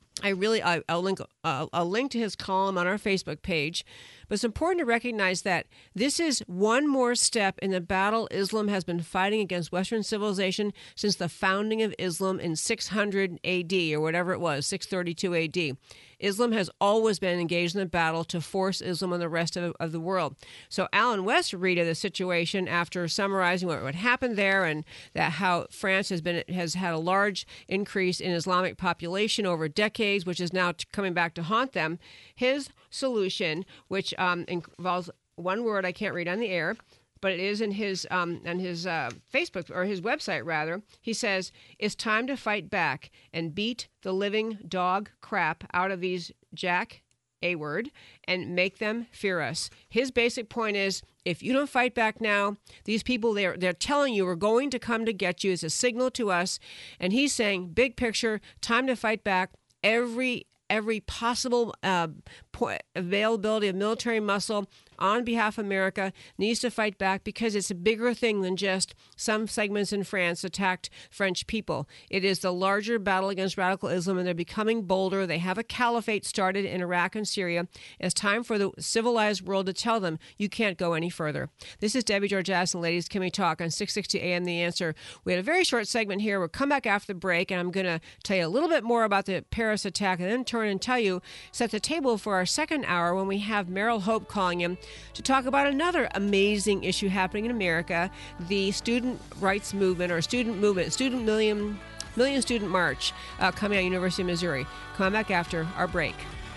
I'll link to his column on our Facebook page. But it's important to recognize that this is one more step in the battle Islam has been fighting against Western civilization since the founding of Islam in 600 AD or whatever it was, 632 AD. Islam has always been engaged in the battle to force Islam on the rest of the world. So Alan West read of the situation after summarizing what happened there, and that how France has had a large increase in Islamic population over decades, which is now coming back to haunt them. His solution, which involves one word I can't read on the air, but it is in his Facebook, or his website rather. He says, it's time to fight back and beat the living dog crap out of these Jack A word and make them fear us. His basic point is, if you don't fight back now, these people, they're telling you we're going to come to get you. It's a signal to us. And he's saying, big picture, time to fight back. Every possible availability of military muscle on behalf of America needs to fight back, because it's a bigger thing than just some segments in France attacked French people. It is the larger battle against radical Islam, and they're becoming bolder. They have a caliphate started in Iraq and Syria. It's time for the civilized world to tell them you can't go any further. This is Debbie Georgatos, and Ladies Can We Talk on 660 AM The Answer. We had a very short segment here. We'll come back after the break, and I'm going to tell you a little bit more about the Paris attack, and then turn and tell you, set the table for our second hour when we have Meryl Hope calling in to talk about another amazing issue happening in America, the student rights movement, or student Million Student March coming out of University of Missouri. Come back after our break.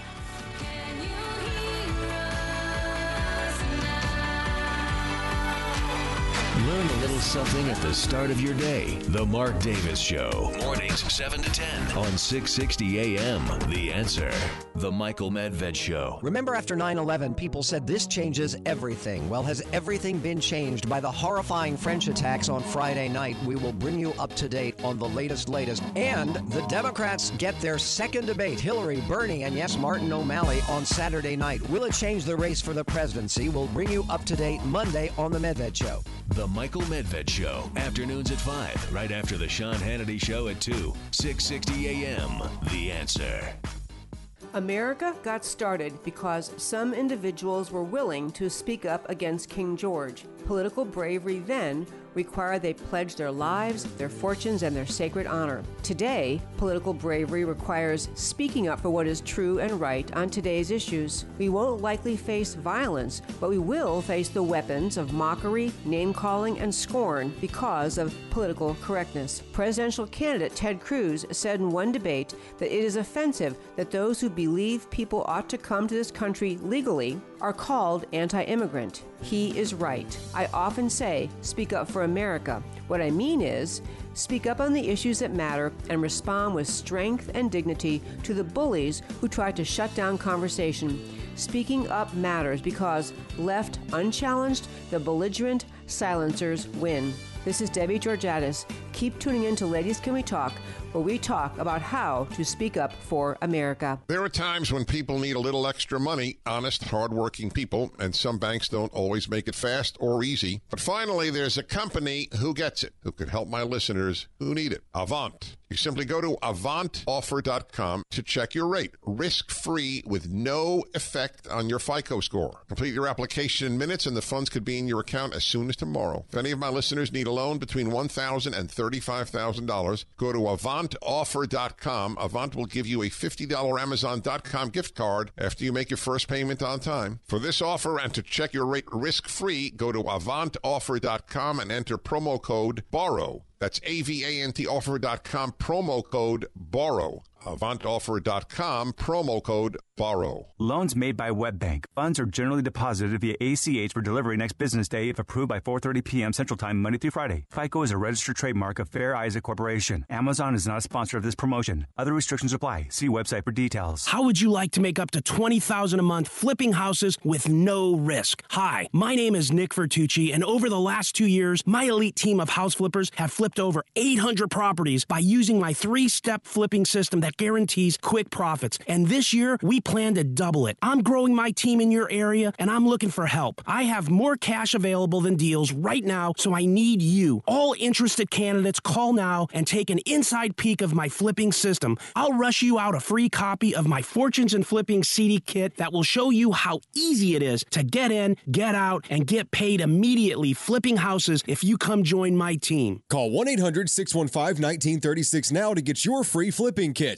Learn a little something at the start of your day. The Mark Davis Show. Mornings 7 to 10. On 660 AM, The Answer. The Michael Medved Show. Remember after 9/11, people said this changes everything. Well, has everything been changed by the horrifying French attacks on Friday night? We will bring you up to date on the latest. And the Democrats get their second debate, Hillary, Bernie, and yes, Martin O'Malley, on Saturday night. Will it change the race for the presidency? We'll bring you up to date Monday on The Medved Show. The Michael Medved Show. Afternoons at 5, right after the Sean Hannity Show at 2. 660 AM, The Answer. America got started because some individuals were willing to speak up against King George. Political bravery then required they pledge their lives, their fortunes, and their sacred honor. Today, political bravery requires speaking up for what is true and right on today's issues. We won't likely face violence, but we will face the weapons of mockery, name-calling, and scorn because of political correctness. Presidential candidate Ted Cruz said in one debate that it is offensive that those who believe people ought to come to this country legally are called anti-immigrant. He is right. I often say, speak up for America. What I mean is, speak up on the issues that matter and respond with strength and dignity to the bullies who try to shut down conversation. Speaking up matters because, left unchallenged, the belligerent silencers win. This is Debbie Georgatos. Keep tuning in to Ladies Can We Talk, where we talk about how to speak up for America. There are times when people need a little extra money, honest, hardworking people, and some banks don't always make it fast or easy. But finally, there's a company who gets it, who could help my listeners who need it. Avant. You simply go to AvantOffer.com to check your rate, risk-free with no effect on your FICO score. Complete your application in minutes and the funds could be in your account as soon as tomorrow. If any of my listeners need a loan between $1,000 and $35,000, go to AvantOffer.com. Avant will give you a $50 Amazon.com gift card after you make your first payment on time. For this offer and to check your rate risk-free, go to AvantOffer.com and enter promo code BORROW. That's AVANToffer.com, promo code BORROW. AvantOffer.com, promo code BORROW. Loans made by WebBank. Funds are generally deposited via ACH for delivery next business day if approved by 4:30 p.m. Central Time, Monday through Friday. FICO is a registered trademark of Fair Isaac Corporation. Amazon is not a sponsor of this promotion. Other restrictions apply. See website for details. How would you like to make up to $20,000 a month flipping houses with no risk? Hi, my name is Nick Vertucci, and over the last 2 years, my elite team of house flippers have flipped over 800 properties by using my 3-step flipping system that guarantees quick profits. And this year, we plan to double it. I'm growing my team in your area, and I'm looking for help. I have more cash available than deals right now, so I need you. All interested candidates, call now and take an inside peek of my flipping system. I'll rush you out a free copy of my Fortunes and Flipping CD kit that will show you how easy it is to get in, get out, and get paid immediately flipping houses if you come join my team. Call 1-800-615-1936 now to get your free flipping kit.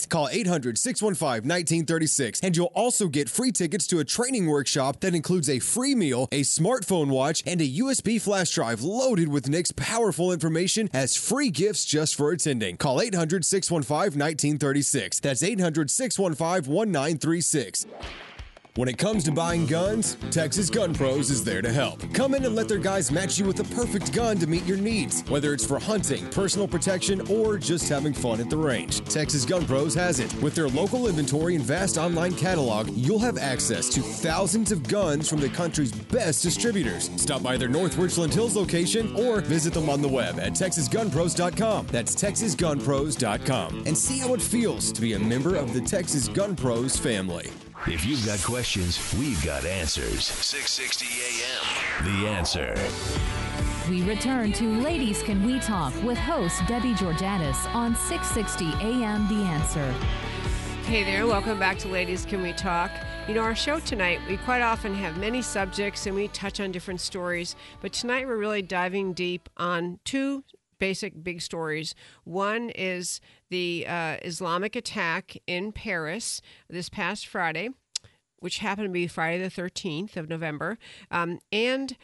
project. Call 800-615-1936, and you'll also get free tickets to a training workshop that includes a free meal, a smartphone watch, and a USB flash drive loaded with Nick's powerful information as free gifts just for attending. Call 800-615-1936. That's 800-615-1936. When it comes to buying guns, Texas Gun Pros is there to help. Come in and let their guys match you with the perfect gun to meet your needs, whether it's for hunting, personal protection, or just having fun at the range. Texas Gun Pros has it. With their local inventory and vast online catalog, you'll have access to thousands of guns from the country's best distributors. Stop by their North Richland Hills location or visit them on the web at TexasGunPros.com. That's TexasGunPros.com. And see how it feels to be a member of the Texas Gun Pros family. If you've got questions, we've got answers. 660 AM, The Answer. We return to Ladies Can We Talk with host Debbie Georgatos on 660 AM The Answer. Hey there, welcome back to Ladies Can We Talk. You know, our show tonight, we quite often have many subjects and we touch on different stories, but tonight we're really diving deep on two basic big stories. One is the Islamic attack in Paris this past Friday, which happened to be Friday the 13th of November, and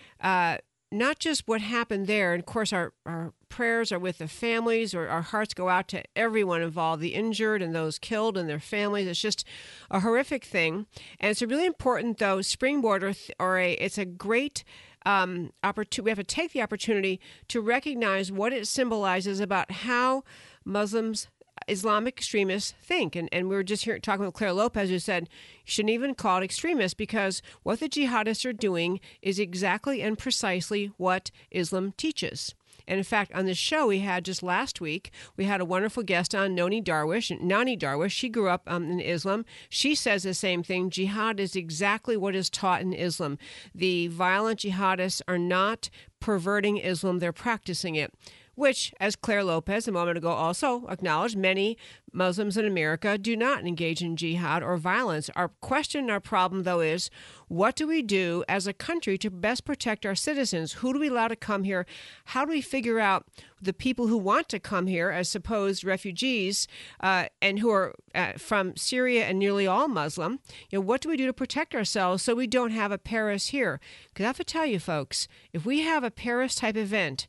not just what happened there. And of course, our prayers are with the families, or our hearts go out to everyone involved, the injured and those killed and their families. It's just a horrific thing. And it's a really important, though, springboard, it's a great opportunity. We have to take the opportunity to recognize what it symbolizes about how Muslims, Islamic extremists think. And we were just here talking with Claire Lopez, who said you shouldn't even call it extremist, because what the jihadists are doing is exactly and precisely what Islam teaches. And in fact, on this show we had just last week, we had a wonderful guest on, Nani Darwish. She grew up in Islam. She says the same thing. Jihad is exactly what is taught in Islam. The violent jihadists are not perverting Islam, they're practicing it, which, as Claire Lopez a moment ago also acknowledged, many Muslims in America do not engage in jihad or violence. Our question, our problem, though, is what do we do as a country to best protect our citizens? Who do we allow to come here? How do we figure out the people who want to come here as supposed refugees and who are from Syria and nearly all Muslim? You know, what do we do to protect ourselves so we don't have a Paris here? Because I have to tell you, folks, if we have a Paris-type event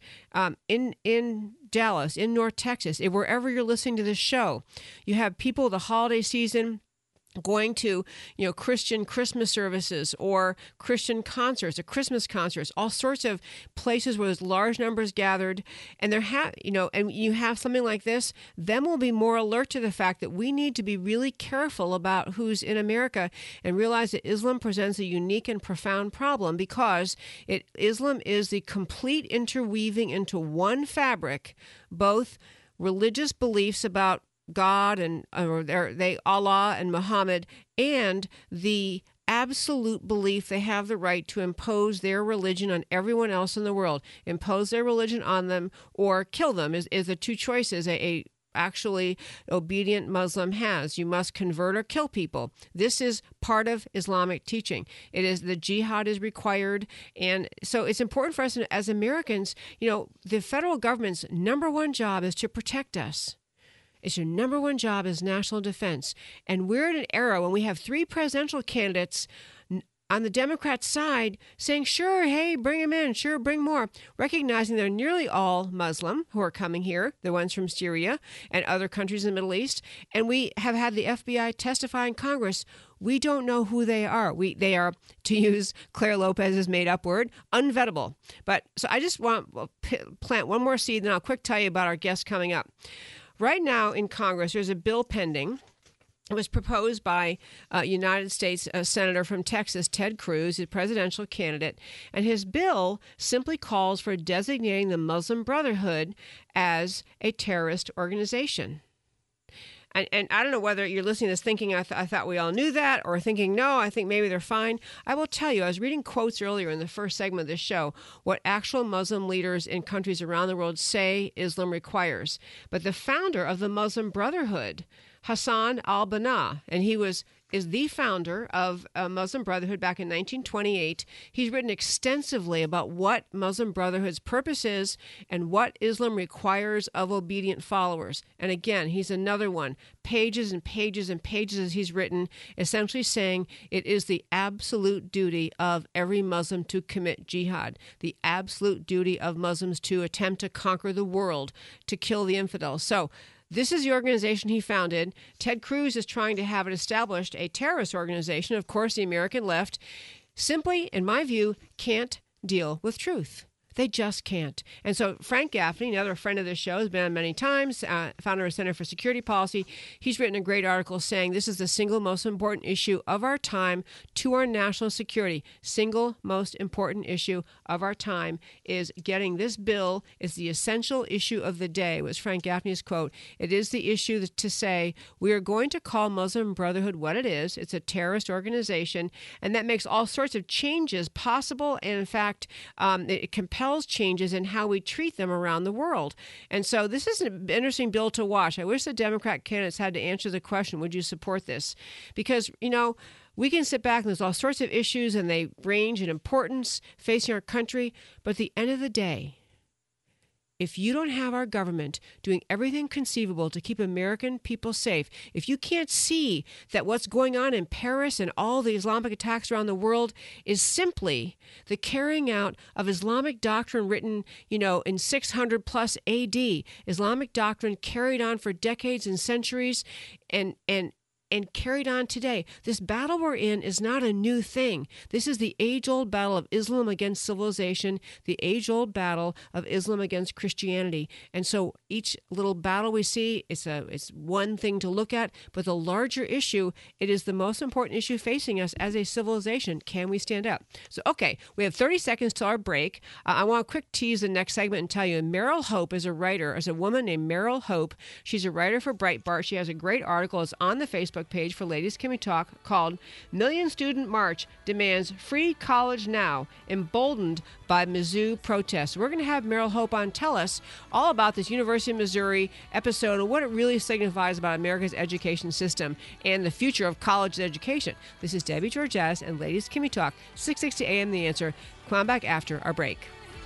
in Dallas, in North Texas, wherever you're listening to this show, you have people the holiday season going to, Christian Christmas services or Christian concerts or Christmas concerts, all sorts of places where there's large numbers gathered, and and you have something like this, then we'll be more alert to the fact that we need to be really careful about who's in America and realize that Islam presents a unique and profound problem, because Islam is the complete interweaving into one fabric, both religious beliefs about God and Allah and Muhammad, and the absolute belief they have the right to impose their religion on everyone else in the world. Impose their religion on them or kill them is the two choices a actually obedient Muslim has. You must convert or kill people. This is part of Islamic teaching. It is the jihad is required. And so it's important for us as Americans, the federal government's number one job is to protect us. It's your number one job as national defense. And we're in an era when we have three presidential candidates on the Democrat side saying, sure, hey, bring them in, sure, bring more, recognizing they're nearly all Muslim who are coming here, the ones from Syria and other countries in the Middle East. And we have had the FBI testify in Congress. We don't know who they are. They are, to use Claire Lopez's made-up word, unvettable. But so I just want to plant one more seed, and I'll quick tell you about our guest coming up. Right now in Congress, there's a bill pending. It was proposed by United States Senator from Texas, Ted Cruz, his presidential candidate. And his bill simply calls for designating the Muslim Brotherhood as a terrorist organization. And I don't know whether you're listening to this thinking, I thought we all knew that, or thinking, no, I think maybe they're fine. I will tell you, I was reading quotes earlier in the first segment of this show, what actual Muslim leaders in countries around the world say Islam requires. But the founder of the Muslim Brotherhood, Hassan al-Banna, and he was is the founder of Muslim Brotherhood back in 1928. He's written extensively about what Muslim Brotherhood's purpose is and what Islam requires of obedient followers. And again, he's another one. Pages and pages and pages as he's written, essentially saying it is the absolute duty of every Muslim to commit jihad, the absolute duty of Muslims to attempt to conquer the world, to kill the infidels. So this is the organization he founded. Ted Cruz is trying to have it established a terrorist organization. Of course, the American left simply, in my view, can't deal with truth. They just can't. And so Frank Gaffney, another friend of this show, has been on many times, founder of Center for Security Policy. He's written a great article saying this is the single most important issue of our time to our national security. Single most important issue of our time is getting this bill is the essential issue of the day, was Frank Gaffney's quote. It is the issue to say we are going to call Muslim Brotherhood what it is. It's a terrorist organization, and that makes all sorts of changes possible. And in fact, it compels changes in how we treat them around the world. And so this is an interesting bill to watch. I wish the Democrat candidates had to answer the question, would you support this? Because, you know, we can sit back and there's all sorts of issues and they range in importance facing our country. But at the end of the day, if you don't have our government doing everything conceivable to keep American people safe, if you can't see that what's going on in Paris and all the Islamic attacks around the world is simply the carrying out of Islamic doctrine written, you know, in 600 plus AD, Islamic doctrine carried on for decades and centuries and carried on today. This battle we're in is not a new thing. This is the age-old battle of Islam against civilization, the age-old battle of Islam against Christianity. And so each little battle we see, it's one thing to look at, but the larger issue, it is the most important issue facing us as a civilization. Can we stand up? So, okay, we have 30 seconds till our break. I want to quick tease the next segment and tell you, Meryl Hope is a writer, is a woman named Meryl Hope. She's a writer for Breitbart. She has a great article. It's on the Facebook page for Ladies Can We Talk called Million Student March Demands Free College Now, Emboldened by Mizzou Protests. We're going to have Meryl Hope on tell us all about this University of Missouri episode and what it really signifies about America's education system and the future of college education. This is Debbie Georgatos and Ladies Can We Talk, 660 AM The Answer. Come on back after our break.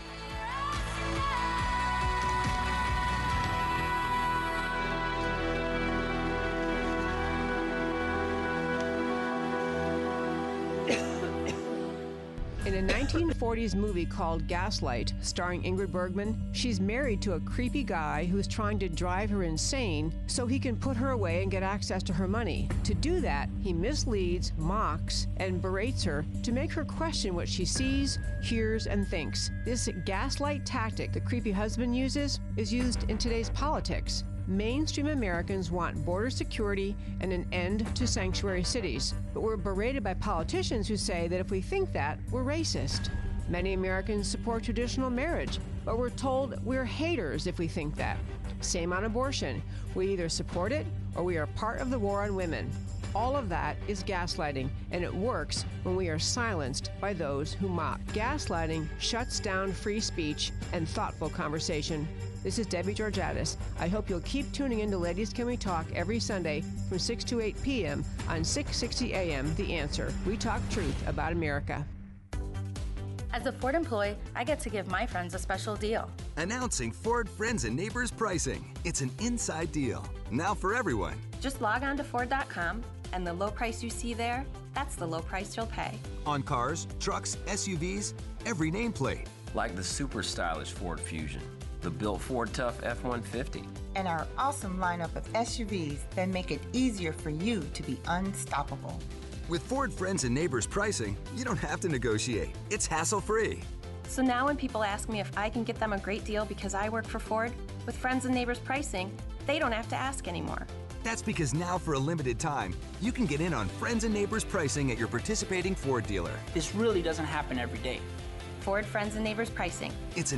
In a 1940s movie called Gaslight, starring Ingrid Bergman, she's married to a creepy guy who's trying to drive her insane so he can put her away and get access to her money. To do that, he misleads, mocks, and berates her to make her question what she sees, hears, and thinks. This gaslight tactic the creepy husband uses is used in today's politics. Mainstream Americans want border security and an end to sanctuary cities, but we're berated by politicians who say that if we think that, we're racist. Many Americans support traditional marriage, but we're told we're haters if we think that. Same on abortion. We either support it or we are part of the war on women. All of that is gaslighting, and it works when we are silenced by those who mock. Gaslighting shuts down free speech and thoughtful conversation. This is Debbie Georgatos. I hope you'll keep tuning in to Ladies Can We Talk every Sunday from 6 to 8 p.m. on 660 AM The Answer. We talk truth about America. As a Ford employee, I get to give my friends a special deal. Announcing Ford Friends and Neighbors pricing. It's an inside deal, now for everyone. Just log on to Ford.com, and the low price you see there, that's the low price you'll pay. On cars, trucks, SUVs, every nameplate. Like the super stylish Ford Fusion, the built Ford Tough F-150. And our awesome lineup of SUVs that make it easier for you to be unstoppable. With Ford Friends and Neighbors pricing, you don't have to negotiate. It's hassle-free. So now when people ask me if I can get them a great deal because I work for Ford, with Friends and Neighbors pricing, they don't have to ask anymore. That's because now for a limited time, you can get in on Friends and Neighbors pricing at your participating Ford dealer. This really doesn't happen every day. Ford Friends and Neighbors pricing. It's